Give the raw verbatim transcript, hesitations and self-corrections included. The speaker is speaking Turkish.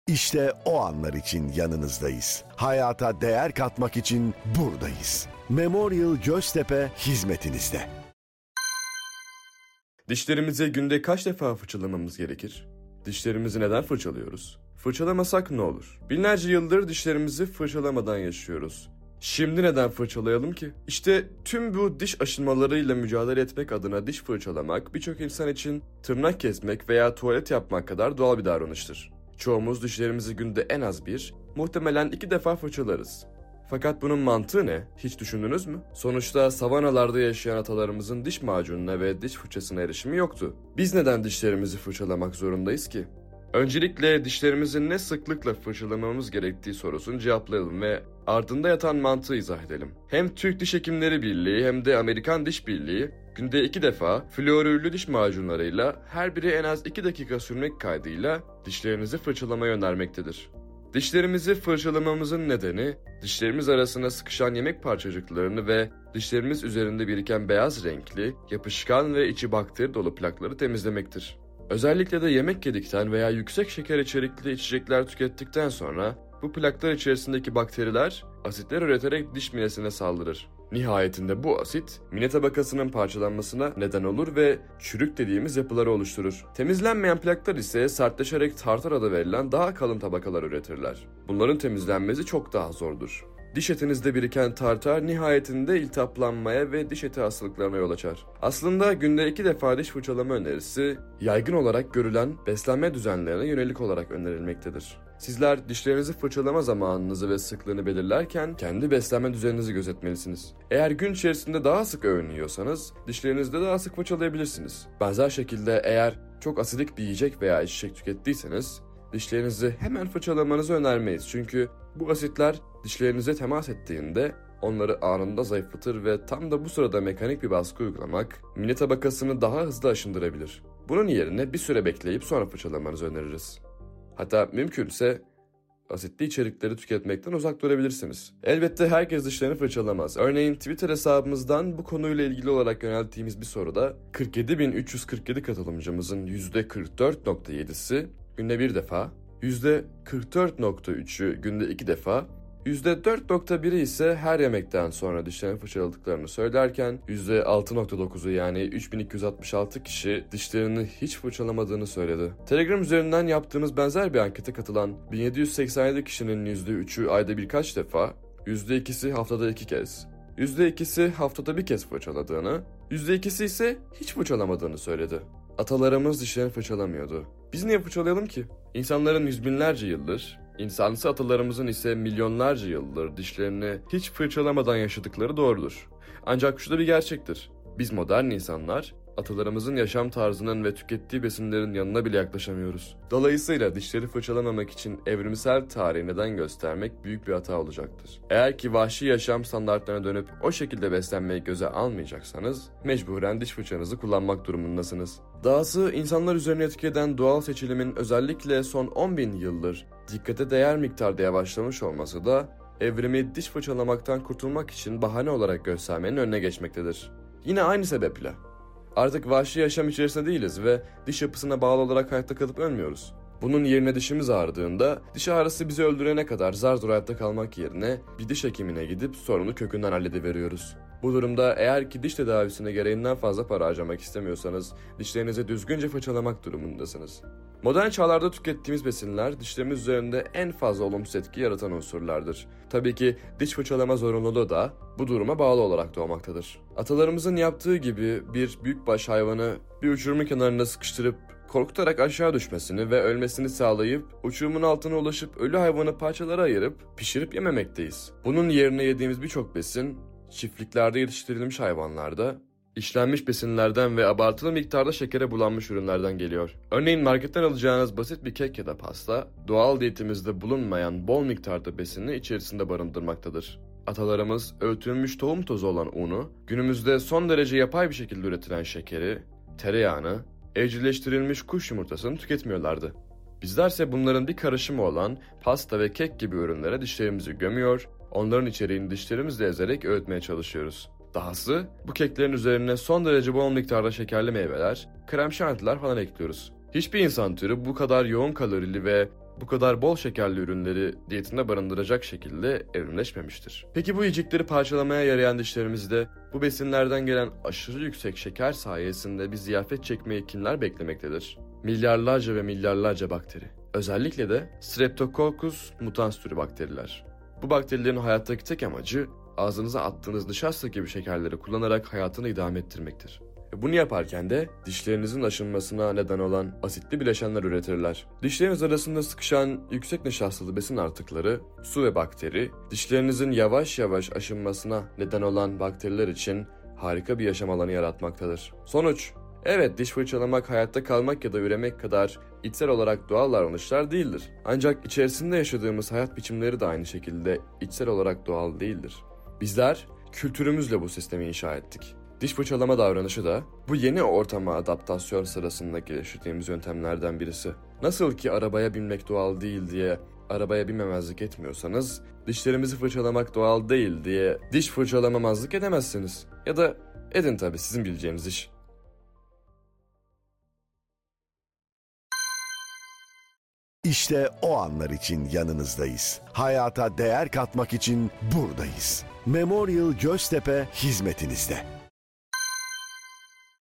İşte o anlar için yanınızdayız. Hayata değer katmak için buradayız. Memorial Göztepe hizmetinizde. Dişlerimizi günde kaç defa fırçalamamız gerekir? Dişlerimizi neden fırçalıyoruz? Fırçalamasak ne olur? Binlerce yıldır dişlerimizi fırçalamadan yaşıyoruz. Şimdi neden fırçalayalım ki? İşte tüm bu diş aşınmalarıyla mücadele etmek adına diş fırçalamak birçok insan için tırnak kesmek veya tuvalet yapmak kadar doğal bir davranıştır. Çoğumuz dişlerimizi günde en az bir, muhtemelen iki defa fırçalarız. Fakat bunun mantığı ne? Hiç düşündünüz mü? Sonuçta savanalarda yaşayan atalarımızın diş macununa ve diş fırçasına erişimi yoktu. Biz neden dişlerimizi fırçalamak zorundayız ki? Öncelikle dişlerimizi ne sıklıkla fırçalamamız gerektiği sorusunu cevaplayalım ve ardında yatan mantığı izah edelim. Hem Türk Diş Hekimleri Birliği hem de Amerikan Diş Birliği günde iki defa florürlü diş macunlarıyla her biri en az iki dakika sürmek kaydıyla dişlerinizi fırçalamaya önermektedir. Dişlerimizi fırçalamamızın nedeni, dişlerimiz arasına sıkışan yemek parçacıklarını ve dişlerimiz üzerinde biriken beyaz renkli, yapışkan ve içi bakteri dolu plakları temizlemektir. Özellikle de yemek yedikten veya yüksek şeker içerikli içecekler tükettikten sonra bu plaklar içerisindeki bakteriler asitler üreterek diş minesine saldırır. Nihayetinde bu asit mine tabakasının parçalanmasına neden olur ve çürük dediğimiz yapıları oluşturur. Temizlenmeyen plaklar ise sertleşerek tartar adı verilen daha kalın tabakalar üretirler. Bunların temizlenmesi çok daha zordur. Diş etinizde biriken tartar nihayetinde iltihaplanmaya ve diş eti hastalıklarına yol açar. Aslında günde iki defa diş fırçalama önerisi yaygın olarak görülen beslenme düzenlerine yönelik olarak önerilmektedir. Sizler dişlerinizi fırçalama zamanınızı ve sıklığını belirlerken kendi beslenme düzeninizi gözetmelisiniz. Eğer gün içerisinde daha sık öğün yiyorsanız dişlerinizi de daha sık fırçalayabilirsiniz. Benzer şekilde eğer çok asidik bir yiyecek veya içecek tükettiyseniz dişlerinizi hemen fırçalamanızı önermeyiz. Çünkü bu asitler dişlerinize temas ettiğinde onları anında zayıflatır ve tam da bu sırada mekanik bir baskı uygulamak mine tabakasını daha hızlı aşındırabilir. Bunun yerine bir süre bekleyip sonra fırçalamanızı öneririz. Hatta mümkünse asitli içerikleri tüketmekten uzak durabilirsiniz. Elbette herkes dişlerini fırçalamaz. Örneğin Twitter hesabımızdan bu konuyla ilgili olarak yönelttiğimiz bir soruda kırk yedi bin üç yüz kırk yedi katılımcımızın yüzde kırk dört nokta yedisi günde bir defa, yüzde kırk dört nokta üçü günde iki defa, yüzde dört nokta biri ise her yemekten sonra dişlerini fırçaladıklarını söylerken yüzde altı nokta dokuzu yani üç bin iki yüz altmış altı kişi dişlerini hiç fırçalamadığını söyledi. Telegram üzerinden yaptığımız benzer bir ankete katılan bin yedi yüz seksen yedi kişinin yüzde üçü ayda birkaç defa, yüzde ikisi haftada iki kez, yüzde ikisi haftada bir kez fırçaladığını, yüzde ikisi ise hiç fırçalamadığını söyledi. Atalarımız dişlerini fırçalamıyordu. Biz niye fırçalayalım ki? İnsanların yüz binlerce yıldır, insansı atalarımızın ise milyonlarca yıldır dişlerini hiç fırçalamadan yaşadıkları doğrudur. Ancak şu da bir gerçektir. Biz modern insanlar, atalarımızın yaşam tarzının ve tükettiği besinlerin yanına bile yaklaşamıyoruz. Dolayısıyla dişleri fırçalamamak için evrimsel tarihi neden göstermek büyük bir hata olacaktır. Eğer ki vahşi yaşam standartlarına dönüp o şekilde beslenmeyi göze almayacaksanız, mecburen diş fırçanızı kullanmak durumundasınız. Dahası insanlar üzerine etki eden doğal seçilimin özellikle son on bin yıldır dikkate değer miktarda yavaşlamış olması da evrimi diş fırçalamaktan kurtulmak için bahane olarak göstermenin önüne geçmektedir. Yine aynı sebeple. Artık vahşi yaşam içerisinde değiliz ve diş yapısına bağlı olarak hayatta kalıp ölmüyoruz. Bunun yerine dişimiz ağrıdığında diş ağrısı bizi öldürene kadar zar zor hayatta kalmak yerine bir diş hekimine gidip sorunu kökünden hallediveriyoruz. Bu durumda eğer ki diş tedavisine gereğinden fazla para harcamak istemiyorsanız dişlerinizi düzgünce fırçalamak durumundasınız. Modern çağlarda tükettiğimiz besinler dişlerimiz üzerinde en fazla olumsuz etki yaratan unsurlardır. Tabii ki diş fırçalama zorunluluğu da bu duruma bağlı olarak doğmaktadır. Atalarımızın yaptığı gibi bir büyükbaş hayvanı bir uçurumun kenarına sıkıştırıp korkutarak aşağı düşmesini ve ölmesini sağlayıp uçurumun altına ulaşıp ölü hayvanı parçalara ayırıp pişirip yememekteyiz. Bunun yerine yediğimiz birçok besin çiftliklerde yetiştirilmiş hayvanlarda, işlenmiş besinlerden ve abartılı miktarda şekere bulanmış ürünlerden geliyor. Örneğin marketten alacağınız basit bir kek ya da pasta, doğal diyetimizde bulunmayan bol miktarda besini içerisinde barındırmaktadır. Atalarımız öğütülmüş tohum tozu olan unu, günümüzde son derece yapay bir şekilde üretilen şekeri, tereyağını, evcilleştirilmiş kuş yumurtasını tüketmiyorlardı. Bizlerse bunların bir karışımı olan pasta ve kek gibi ürünlere dişlerimizi gömüyor, onların içeriğini dişlerimizle ezerek öğütmeye çalışıyoruz. Dahası bu keklerin üzerine son derece bol miktarda şekerli meyveler, krem şantiler falan ekliyoruz. Hiçbir insan türü bu kadar yoğun kalorili ve bu kadar bol şekerli ürünleri diyetinde barındıracak şekilde evrimleşmemiştir. Peki bu yiyecekleri parçalamaya yarayan dişlerimizde bu besinlerden gelen aşırı yüksek şeker sayesinde bir ziyafet çekmeyi kimler beklemektedir? Milyarlarca ve milyarlarca bakteri. Özellikle de Streptococcus mutans türü bakteriler. Bu bakterilerin hayattaki tek amacı ağzınıza attığınız nişasta gibi şekerleri kullanarak hayatını idame ettirmektir. Bunu yaparken de dişlerinizin aşınmasına neden olan asitli bileşenler üretirler. Dişleriniz arasında sıkışan yüksek nişastalı besin artıkları, su ve bakteri, dişlerinizin yavaş yavaş aşınmasına neden olan bakteriler için harika bir yaşam alanı yaratmaktadır. Sonuç: evet, diş fırçalamak hayatta kalmak ya da üremek kadar içsel olarak doğal davranışlar değildir. Ancak içerisinde yaşadığımız hayat biçimleri de aynı şekilde içsel olarak doğal değildir. Bizler kültürümüzle bu sistemi inşa ettik. Diş fırçalama davranışı da bu yeni ortama adaptasyon sırasında geliştirdiğimiz yöntemlerden birisi. Nasıl ki arabaya binmek doğal değil diye arabaya binmemezlik etmiyorsanız, dişlerimizi fırçalamak doğal değil diye diş fırçalamamazlık edemezsiniz. Ya da edin tabii, sizin bileceğiniz iş. İşte o anlar için yanınızdayız. Hayata değer katmak için buradayız. Memorial Göztepe hizmetinizde.